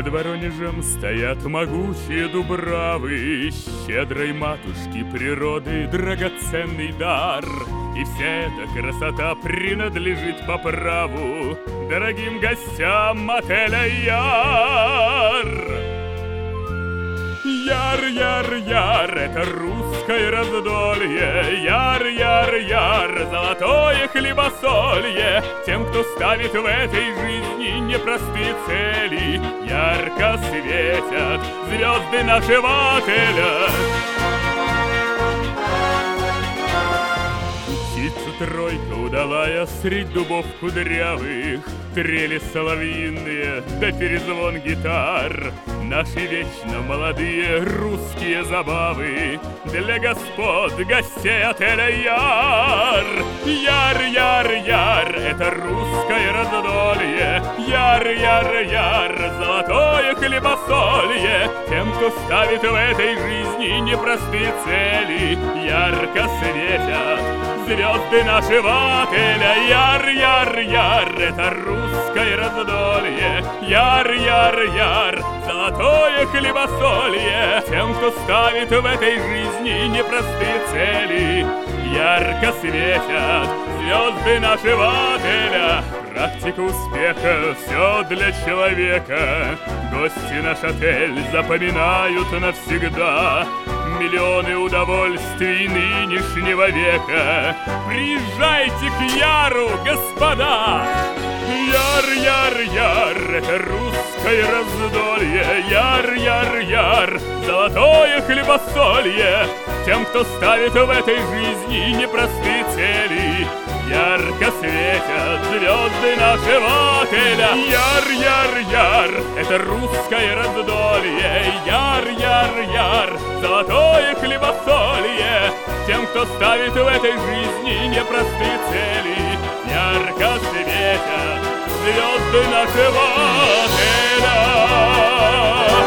Под Воронежем стоят могучие дубравы, щедрой матушки природы драгоценный дар. И вся эта красота принадлежит по праву дорогим гостям отеля Яр. Яр, яр, яр, это русское раздолье. Яр, яр, яр, золотое хлебосолье. Тем, кто ставит в этой жизни непростые цели, ярко светят звезды нашего отеля. Тройка удалая средь дубов кудрявых, трели соловьиные, да перезвон гитар. Наши вечно молодые русские забавы для господ гостей отеля Яр. Яр, яр, яр, это русское раздолье. Яр, яр, яр, золотое хлебосолье. Тем, кто ставит в этой жизни непростые цели, ярко светят звезды нашего отеля. Яр, яр, яр, это русское раздолье. Яр, яр, яр, золотое хлебосолье. Тем, кто ставит в этой жизни непростые цели, ярко светят звезды нашего отеля. Практика успеха, все для человека. Гости наш отель запоминают навсегда. Миллионы удовольствий нынешнего века. Приезжайте к Яру, господа! Яр, яр, яр, это русское раздолье. Яр, яр, яр, золотое хлебосолье. Тем, кто ставит в этой жизни непростые цели, ярко светят звезды нашего отеля. Яр, яр, яр, это русское раздолье. Яр, яр, яр, золотое хлебосолье. Тем, кто ставит в этой жизни непростые цели, ярко светят звезды нашего отеля.